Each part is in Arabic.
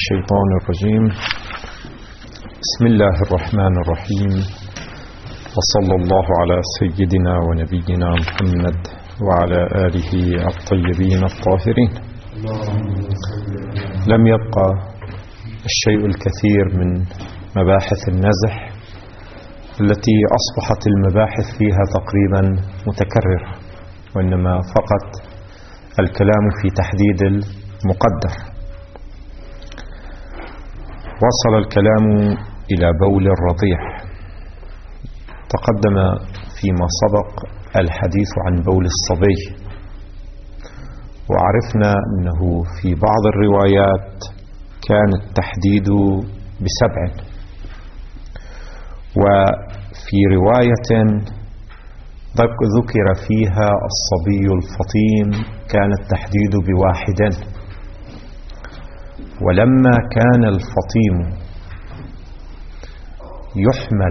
الشيطان الرجيم. بسم الله الرحمن الرحيم، وصلى الله على سيدنا ونبينا محمد وعلى آله الطيبين الطاهرين. لم يبقى الشيء الكثير من مباحث النزح التي أصبحت المباحث فيها تقريبا متكررة، وإنما فقط الكلام في تحديد المقدر. وصل الكلام إلى بول الرضيع. تقدم فيما سبق الحديث عن بول الصبي، وعرفنا أنه في بعض الروايات كان التحديد ب7، وفي رواية ذكر فيها الصبي الفطيم كان التحديد ب1. ولما كان الفطيم يحمل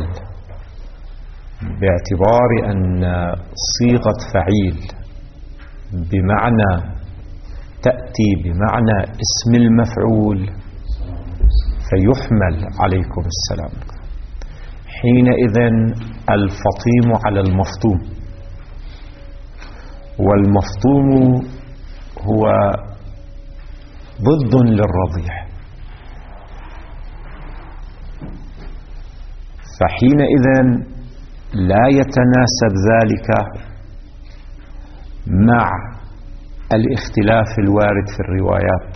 باعتبار أن صيغة فعيل بمعنى تأتي بمعنى اسم المفعول، فيحمل عليكم السلام حينئذ الفطيم على المفطوم، والمفطوم هو ضد للرضيع، فحينئذ لا يتناسب ذلك مع الاختلاف الوارد في الروايات،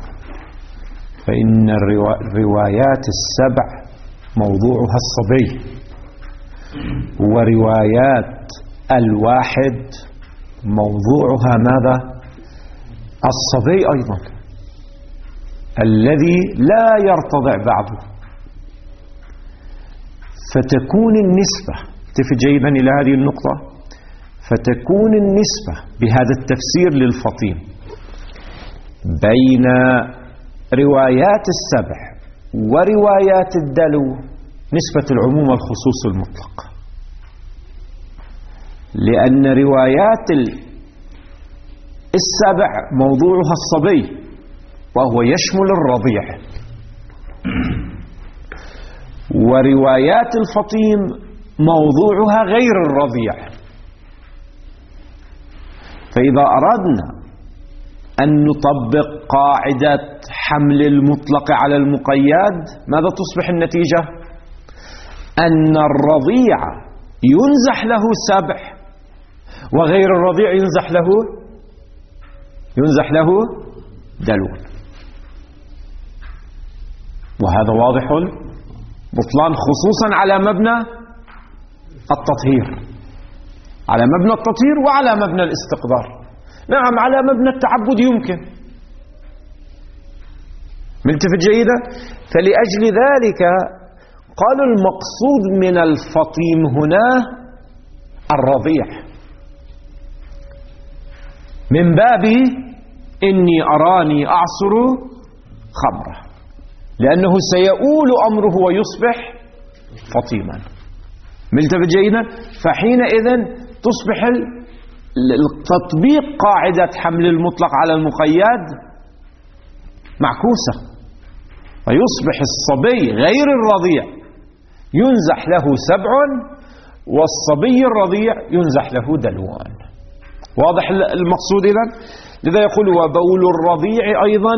فإن الروايات ال7 موضوعها الصبي، وروايات ال1 موضوعها ماذا؟ الصبي أيضا الذي لا يرتضع بعده. فتكون النسبة، تفي جيدا إلى هذه النقطة، فتكون النسبة بهذا التفسير للفطيم بين روايات ال7 وروايات الدلو نسبة العموم والخصوص المطلق، لأن روايات ال7 موضوعها الصبي وهو يشمل الرضيع، وروايات الفطيم موضوعها غير الرضيع. فإذا أردنا أن نطبق قاعدة حمل المطلق على المقيد، ماذا تصبح النتيجة؟ أن الرضيع ينزح له 7 وغير الرضيع ينزح له دلو، وهذا واضح بطلان، خصوصا على مبنى التطهير، على مبنى التطهير وعلى مبنى الاستقدار. نعم، على مبنى التعبد يمكن، ملتفت جيدا. فلأجل ذلك قالوا المقصود من الفطيم هنا الرضيع، من باب إني أراني أعصر خمرة، لأنه سيؤول أمره ويصبح فطيما، ملتفت جيدا. فحينئذ تصبح التطبيق قاعدة حمل المطلق على المقيد معكوسة، فيصبح الصبي غير الرضيع ينزح له 7 والصبي الرضيع ينزح له دلوان. واضح المقصود إذن؟ لذا يقول وبول الرضيع أيضا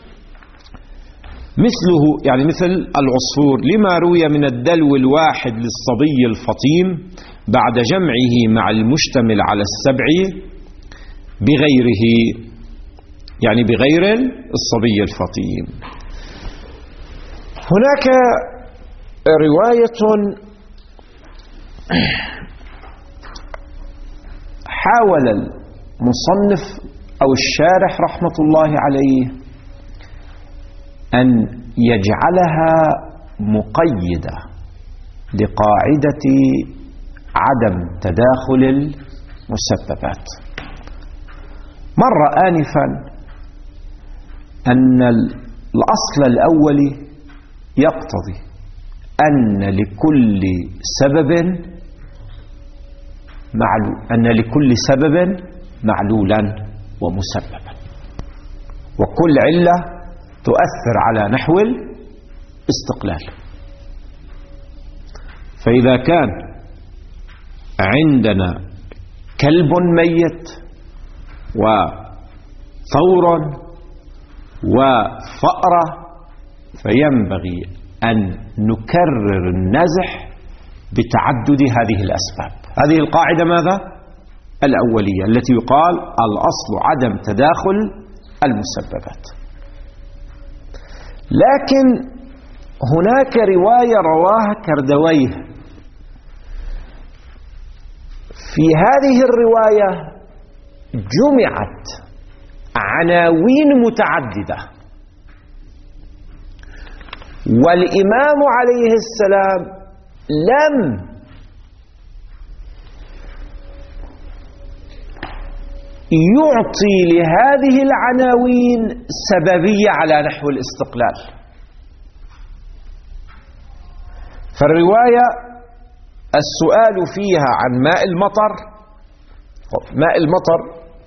مثله، يعني مثل العصفور، لما روي من الدلو الواحد للصبي الفطيم بعد جمعه مع المشتمل على ال7 بغيره، يعني بغير الصبي الفطيم. هناك رواية حاول المصنف أو الشارح رحمة الله عليه أن يجعلها مقيدة لقاعدة عدم تداخل المسببات. مر آنفا أن الأصل الأول يقتضي أن لكل سبب معلولا ومسببا، وكل علة تؤثر على نحو الاستقلال. فإذا كان عندنا كلب ميت وثور وفأرة فينبغي أن نكرر النزح بتعدد هذه الأسباب. هذه القاعدة ماذا؟ الأولية التي يقال الأصل عدم تداخل المسببات. لكن هناك رواية رواها كردويه، في هذه الرواية جمعت عناوين متعددة، والإمام عليه السلام لم يعطي لهذه العناوين سببية على نحو الاستقلال. فالرواية السؤال فيها عن ماء المطر، ماء المطر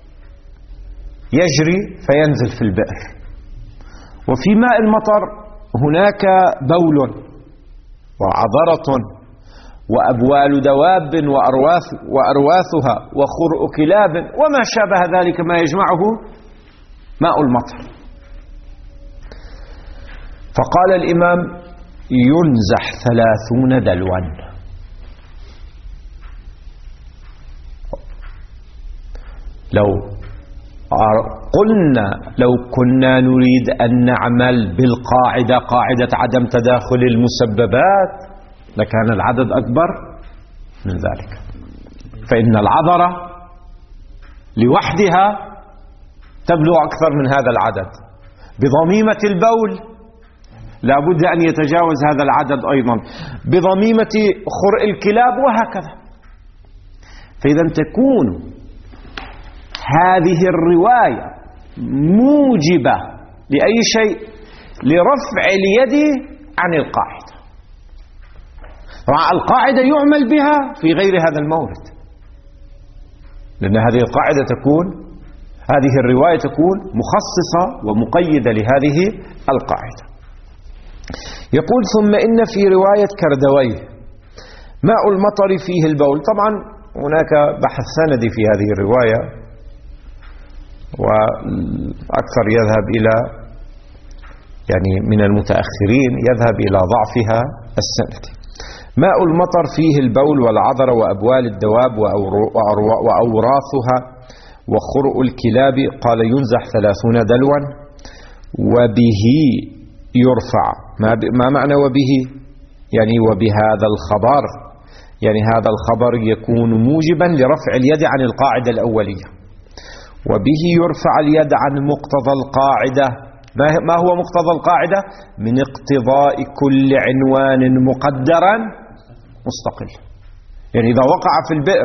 يجري فينزل في البئر، وفي ماء المطر هناك بول وعذرة وأبوال دواب وأرواثها وخرء كلاب وما شابه ذلك ما يجمعه ماء المطر. فقال الإمام ينزح 30 دلوا. لو كنا نريد أن نعمل بالقاعدة، قاعدة عدم تداخل المسببات، لكان العدد أكبر من ذلك. فإن العذرة لوحدها تبلغ أكثر من هذا العدد، بضميمة البول لا بد أن يتجاوز هذا العدد أيضا، بضميمة خرء الكلاب وهكذا. فإذا تكون هذه الرواية موجبة لأي شيء؟ لرفع اليد عن القاعدة. القاعدة يعمل بها في غير هذا المورد، لأن هذه القاعدة تكون، هذه الرواية تكون مخصصة ومقيدة لهذه القاعدة. يقول ثم إن في رواية كردويه ماء المطر فيه البول. طبعا هناك بحث سندي في هذه الرواية، وأكثر يذهب إلى، يعني من المتأخرين يذهب إلى ضعفها السندي. ماء المطر فيه البول والعذر وأبوال الدواب وأوراثها وخرء الكلاب. قال ينزح 30 دلوا وبه يرفع. ما معنى وبه؟ يعني وبهذا الخبر، يعني هذا الخبر يكون موجبا لرفع اليد عن القاعدة الأولية. وبه يرفع اليد عن مقتضى القاعدة. ما هو مقتضى القاعدة؟ من اقتضاء كل عنوان مقدرا مستقل. يعني إذا وقع في البئر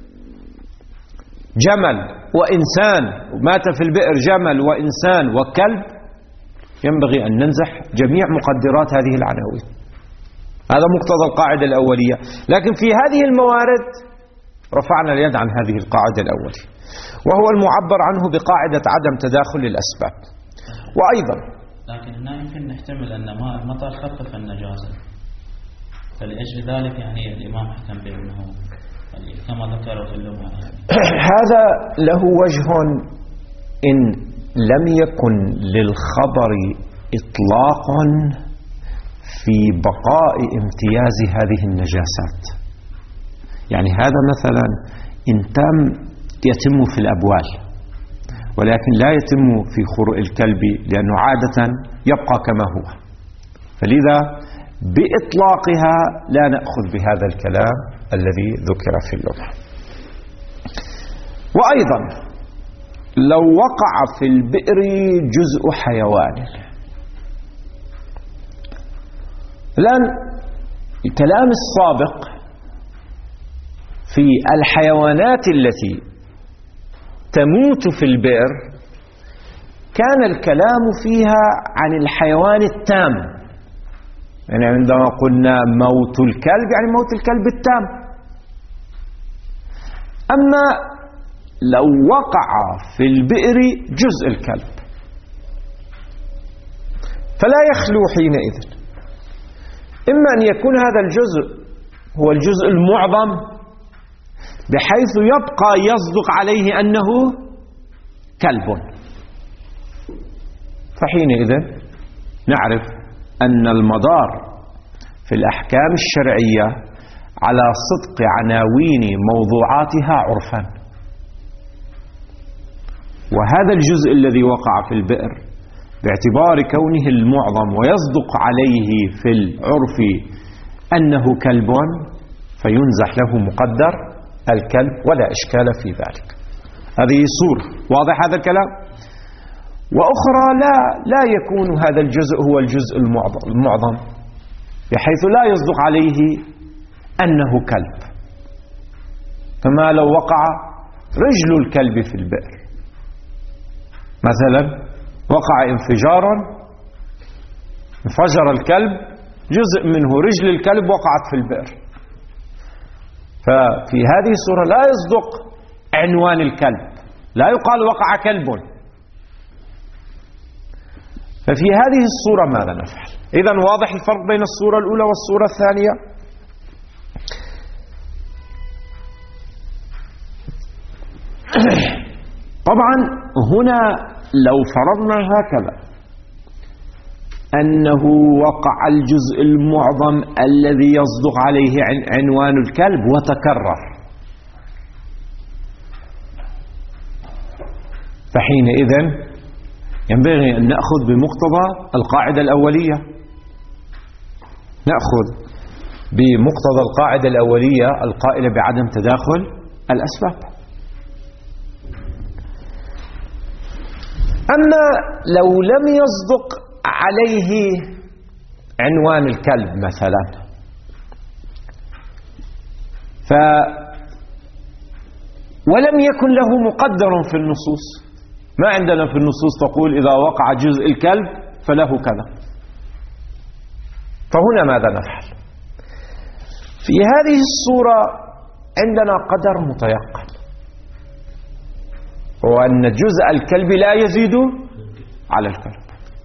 جمل وإنسان، مات في البئر جمل وإنسان وكلب، ينبغي أن ننزح جميع مقدرات هذه العناوين. هذا مقتضى القاعدة الأولية. لكن في هذه الموارد رفعنا اليد عن هذه القاعدة الأولية، وهو المعبر عنه بقاعدة عدم تداخل الأسباب. وأيضا لكن هنا يمكن نحتمل أن ماء المطر خفف النجاسة، فلأجل ذلك يعني الإمام حكم بأنه كما ذكروا في اللغة. هذا له وجه إن لم يكن للخبر إطلاق في بقاء امتياز هذه النجاسات. يعني هذا مثلا إن يتم في الأبوال، ولكن لا يتم في خرء الكلب لأنه عادة يبقى كما هو، فلذا بإطلاقها لا نأخذ بهذا الكلام الذي ذكر في اللغة. وأيضا لو وقع في البئر جزء حيوان، الآن الكلام السابق في الحيوانات التي تموت في البئر كان الكلام فيها عن الحيوان التام. يعني عندما قلنا موت الكلب يعني موت الكلب التام. أما لو وقع في البئر جزء الكلب فلا يخلو حينئذ إما أن يكون هذا الجزء هو الجزء المعظم بحيث يبقى يصدق عليه أنه كلب، فحينئذ نعرف أن المدار في الأحكام الشرعية على صدق عناوين موضوعاتها عرفا، وهذا الجزء الذي وقع في البئر باعتبار كونه المعظم ويصدق عليه في العرف أنه كلب فينزح له مقدر الكلب ولا إشكال في ذلك. هذه صورة واضح هذا الكلام. وأخرى لا يكون هذا الجزء هو الجزء المعظم بحيث لا يصدق عليه أنه كلب، كما لو وقع رجل الكلب في البئر مثلا، وقع انفجار انفجر الكلب، جزء منه رجل الكلب وقعت في البئر، ففي هذه الصورة لا يصدق عنوان الكلب، لا يقال وقع كلب. ففي هذه الصورة ماذا نفعل؟ إذن واضح الفرق بين الصورة الأولى والصورة الثانية. طبعا هنا لو فرضنا هكذا أنه وقع الجزء المعظم الذي يصدق عليه عنوان الكلب وتكرر، فحينئذ ينبغي أن نأخذ بمقتضى القاعدة الأولية، نأخذ بمقتضى القاعدة الأولية القائلة بعدم تداخل الأسباب. أما لو لم يصدق عليه عنوان الكلب مثلا، ولم يكن له مقدر في النصوص، ما عندنا في النصوص تقول إذا وقع جزء الكلب فله كذا، فهنا ماذا نفعل؟ في هذه الصورة عندنا قدر متيقن، وأن جزء الكلب لا يزيد على الكلب،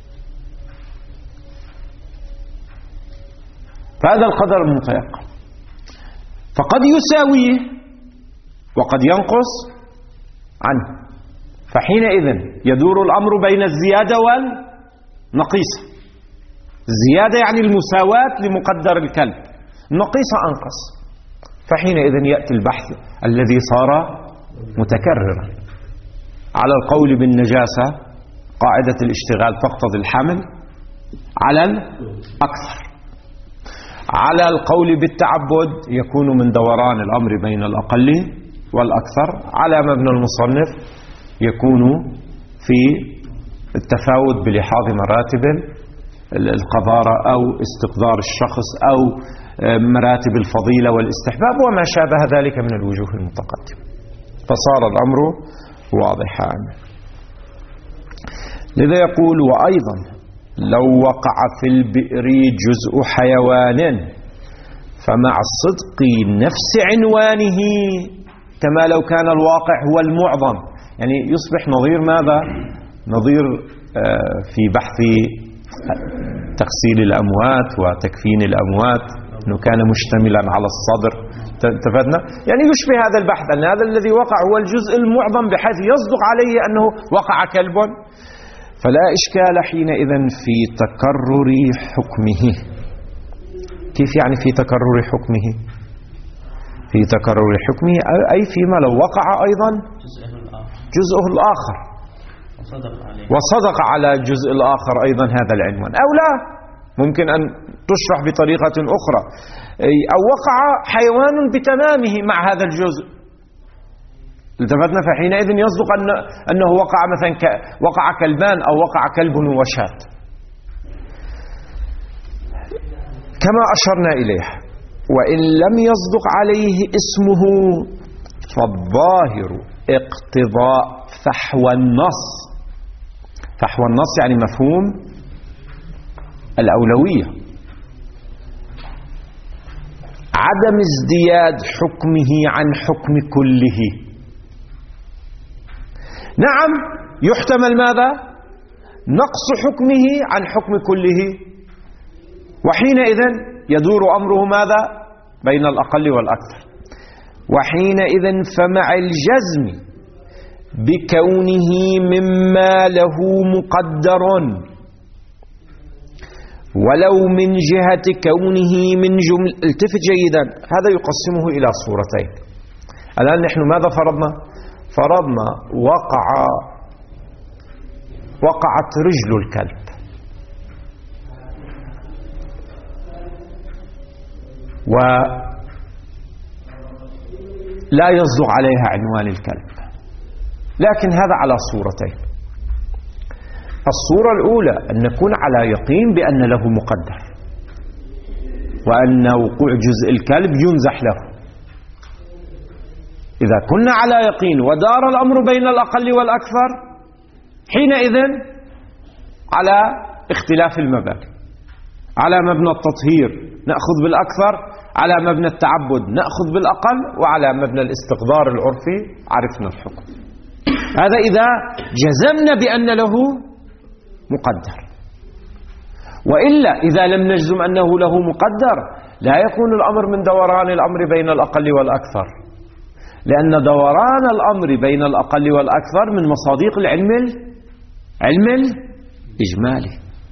فهذا القدر المتيقن، فقد يساويه وقد ينقص عنه، فحينئذ يدور الأمر بين الزيادة والنقيصة. الزيادة يعني المساواة لمقدر الكلب، النقيصة أنقص، فحينئذ يأتي البحث الذي صار متكررا. على القول بالنجاسة قاعدة الاشتغال تقتضي الحمل على الأكثر، على القول بالتعبد يكون من دوران الأمر بين الأقل والأكثر، على مبنى المصنف يكون في التفاوت بلحاظ مراتب القذارة أو استقذار الشخص أو مراتب الفضيلة والاستحباب وما شابه ذلك من الوجوه المتقدمة، فصار الأمر واضحا. لذا يقول وأيضا لو وقع في البئر جزء حيوان فمع صدق نفس عنوانه كما لو كان الواقع هو المعظم، يعني يصبح نظير ماذا؟ نظير في بحث تغسيل الأموات وتكفين الأموات أنه كان مشتملا على الصدر، تفدنا؟ يعني يشبه هذا البحث أن هذا الذي وقع هو الجزء المعظم بحيث يصدق عليه أنه وقع كلب، فلا إشكال حينئذ في تكرر حكمه. كيف يعني في تكرر حكمه؟ في تكرر حكمه أي فيما لو وقع أيضا جزءه الآخر وصدق على الجزء الآخر أيضا هذا العنوان، أو لا ممكن أن تشرح بطريقة أخرى، أو وقع حيوان بتمامه مع هذا الجزء، التفتنا، فحينئذ يصدق أنه وقع مثلا وقع كلبان أو وقع كلب وشاة كما أشرنا إليه. وإن لم يصدق عليه اسمه فالظاهر اقتضاء فحوى النص. فحوى النص يعني مفهوم الأولوية، عدم ازدياد حكمه عن حكم كله. نعم يحتمل ماذا؟ نقص حكمه عن حكم كله، وحينئذ يدور أمره ماذا؟ بين الأقل والأكثر. وحينئذ فمع الجزم بكونه مما له مقدر ولو من جهة كونه من جمل، التفت جيدا، هذا يقسمه إلى صورتين. الآن نحن ماذا فرضنا؟ فرضنا وقعت رجل الكلب، ولا يصدق عليها عنوان الكلب، لكن هذا على صورتين. الصورة الأولى أن نكون على يقين بأن له مقدر، وأن وقوع جزء الكلب ينزح له. إذا كنا على يقين ودار الأمر بين الأقل والأكثر، حينئذ على اختلاف المبادئ. على مبنى التطهير نأخذ بالأكثر، على مبنى التعبد نأخذ بالأقل، وعلى مبنى الاستقدار العرفي عرفنا الحكم. هذا إذا جزمنا بأن له مقدر. وإلا إذا لم نجزم أنه له مقدر لا يكون الأمر من دوران الأمر بين الأقل والأكثر، لأن دوران الأمر بين الأقل والأكثر من مصادق العلم الإجمالي.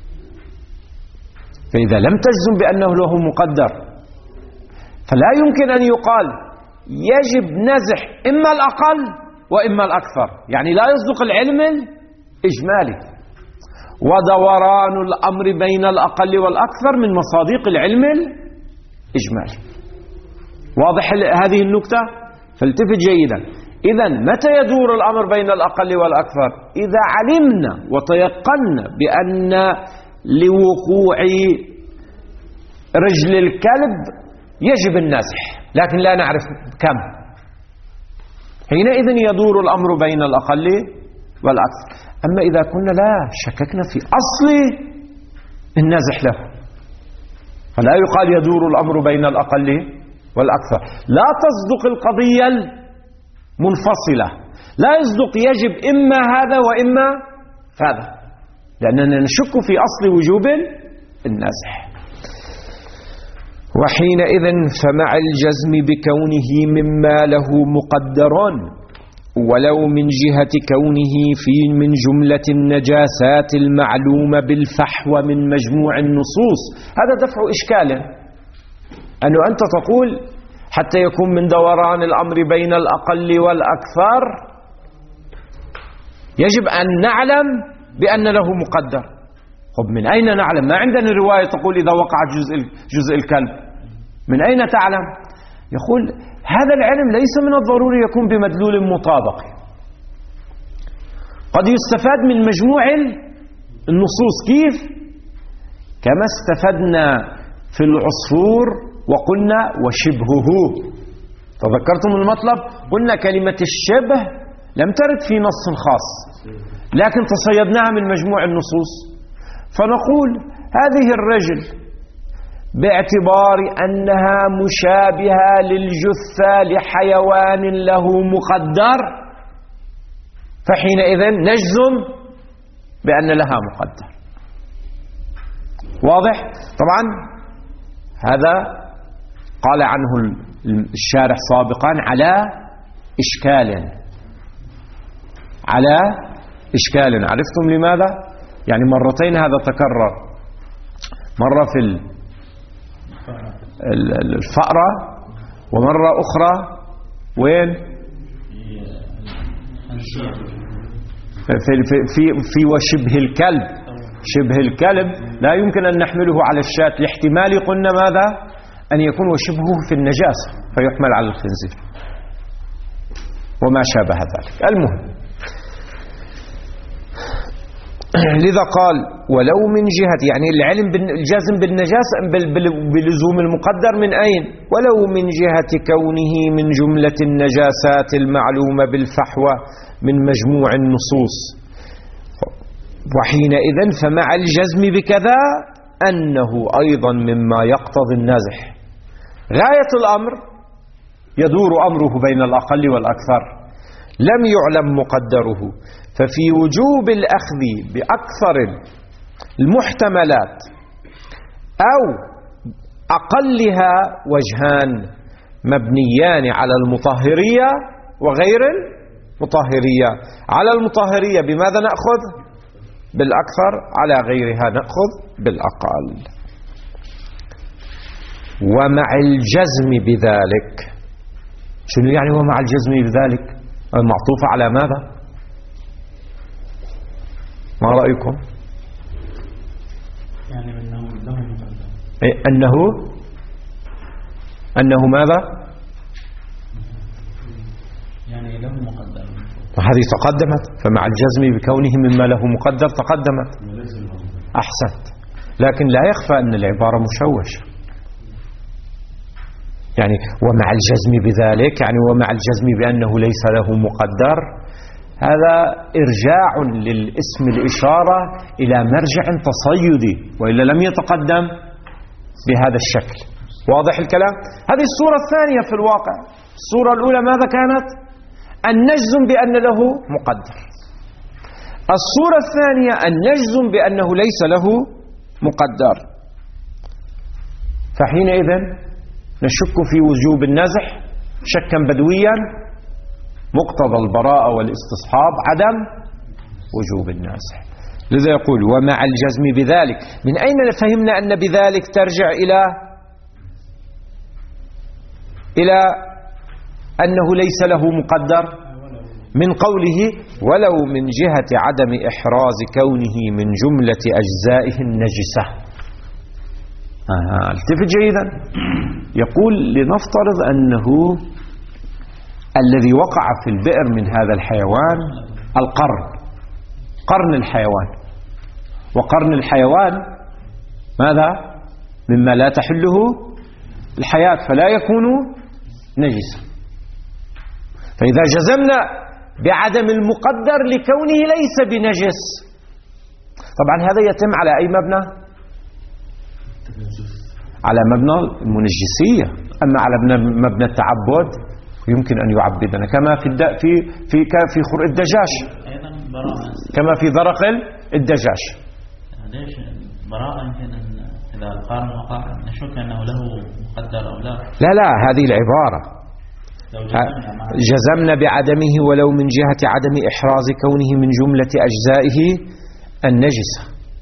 فإذا لم تجزم بأنه له مقدر فلا يمكن أن يقال يجب نزح إما الأقل وإما الأكثر، يعني لا يصدق العلم الإجمالي. ودوران الأمر بين الأقل والأكثر من مصادق العلم الإجمالي. واضح هذه النكتة؟ فالتفت جيدا. إذن متى يدور الأمر بين الأقل والأكثر؟ إذا علمنا وتيقنا بأن لوقوع رجل الكلب يجب النزح، لكن لا نعرف كم، حينئذ يدور الأمر بين الأقل والأكثر. أما إذا كنا لا شككنا في أصل النزح له فلا يقال يدور الأمر بين الأقل والأكثر. لا تصدق القضية المنفصلة، لا يصدق يجب إما هذا وإما هذا، لأننا نشك في أصل وجوب النزح. وحينئذ فمع الجزم بكونه مما له مقدر ولو من جهة كونه من جملة النجاسات المعلومة بالفحوى من مجموع النصوص، هذا دفع إشكال. أنه أنت تقول حتى يكون من دوران الأمر بين الأقل والأكثر يجب أن نعلم بأن له مقدر. طب من أين نعلم؟ ما عندنا رواية تقول إذا وقع جزء الكلب، من أين تعلم؟ يقول هذا العلم ليس من الضروري يكون بمدلول مطابق، قد يستفاد من مجموع النصوص. كيف؟ كما استفدنا في العصفور وقلنا وشبهه. تذكرتم المطلب؟ قلنا كلمة الشبه لم ترد في نص خاص، لكن تصيدناها من مجموع النصوص، فنقول هذه الرجل باعتبار أنها مشابهة للجثة لحيوان له مقدر، فحينئذ نجزم بأن لها مقدر. واضح؟ طبعا هذا قال عنه الشارح سابقا على إشكال. عرفتم لماذا؟ يعني مرتين هذا تكرر، مرة في الفأرة ومرة أخرى وين؟ في وشبه الكلب. شبه الكلب لا يمكن أن نحمله على الشاة لاحتمال قلنا ماذا؟ أن يكون وشبهه في النجاسة فيحمل على الخنزير وما شابه ذلك. المهم، لذا قال ولو من جهة، يعني العلم الجازم بالنجاسة بلزوم المقدر من أين؟ ولو من جهة كونه من جملة النجاسات المعلومة بالفحوى من مجموع النصوص. وحينئذ فمع الجزم بكذا أنه أيضا مما يقتضي النزح. غاية الأمر يدور أمره بين الأقل والأكثر، لم يعلم مقدره، ففي وجوب الأخذ بأكثر المحتملات أو أقلها وجهان مبنيان على المطهرية وغير المطهرية. على المطهرية بماذا نأخذ؟ بالأكثر، على غيرها نأخذ بالأقل. ومع الجزم بذلك، شنو يعني ومع الجزم بذلك؟ المعطوفة على ماذا؟ ما رأيكم؟ يعني أنه له مقدر، أنه ماذا؟ يعني له مقدر، هذه تقدمت، فمع الجزم بكونه مما له مقدر تقدمت. أحسنت. لكن لا يخفى أن العبارة مشوشة. يعني ومع الجزم بذلك، يعني ومع الجزم بأنه ليس له مقدر، هذا إرجاع للاسم الإشارة إلى مرجع تصيدي، وإلا لم يتقدم بهذا الشكل. واضح الكلام؟ هذه الصورة الثانية في الواقع. الصورة الأولى ماذا كانت؟ أن نجزم بأن له مقدر. الصورة الثانية أن نجزم بأنه ليس له مقدر، فحينئذ نشك في وجوب النزح شكا بدويا، مقتضى البراءة والاستصحاب عدم وجوب النزح. لذا يقول ومع الجزم بذلك. من أين فهمنا أن بذلك ترجع إلى أنه ليس له مقدر؟ من قوله ولو من جهة عدم إحراز كونه من جملة أجزائه النجسة. التفت جيدا. يقول لنفترض أنه الذي وقع في البئر من هذا الحيوان قرن الحيوان، وقرن الحيوان ماذا؟ مما لا تحله الحياة، فلا يكون نجسا. فإذا جزمنا بعدم المقدر لكونه ليس بنجس، طبعا هذا يتم على أي مبنى؟ على مبنى المنجسية. أما على مبنى التعبد يمكن أن يعبدنا كما في خرق الدجاج، كما في ذرق الدجاج. ليش براءة؟ يمكن إذا القارن وقع نشك أنه له مقدر أو لا. لا هذه العبارة جزمنا بعدمه ولو من جهة عدم إحراز كونه من جملة أجزائه النجسة.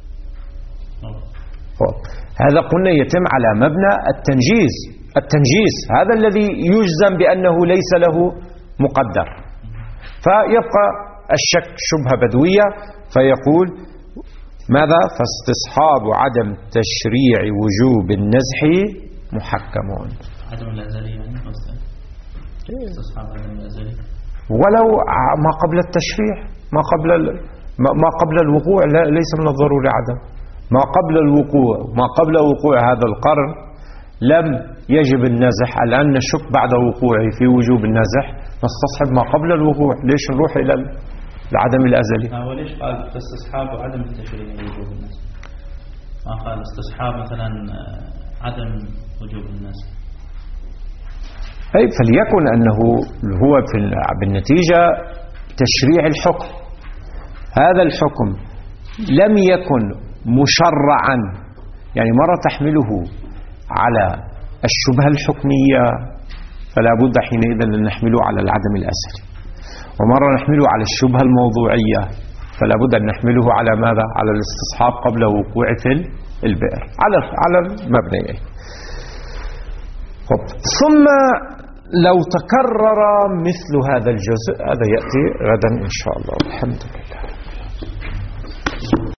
هذا قلنا يتم على مبنى التنجيز، هذا الذي يجزم بأنه ليس له مقدر. فيبقى الشك شبهة بدوية، فيقول ماذا؟ فاستصحاب عدم تشريع وجوب النزح محكمون. عدم الأزلي يعني استصحاب عدم الأزلي، ولو ما قبل التشريع، ما قبل الوقوع ليس من الضروري عدم. ما قبل وقوع هذا القرن لم يجب النزح. الآن نشك بعد وقوعه في وجوب النزح، نستصحب ما قبل الوقوع. ليش نروح إلى العدم الأزلي؟ وليش قال استصحاب عدم التشريع وجوب النزح؟ ما قال استصحاب مثلا عدم وجوب النزح؟ أي فليكن أنه هو بالنتيجة تشريع الحكم. هذا الحكم لم يكن مشرعا، يعني مرة تحمله على الشبهة الحكمية فلا بد حينئذ أن نحمله على العدم الأزلي، ومرة نحمله على الشبهة الموضوعية فلا بد أن نحمله على ماذا؟ على الاستصحاب قبل وقوع في البئر، على المبنيين. ثم لو تكرر مثل هذا الجزء، هذا يأتي غدا إن شاء الله. الحمد لله.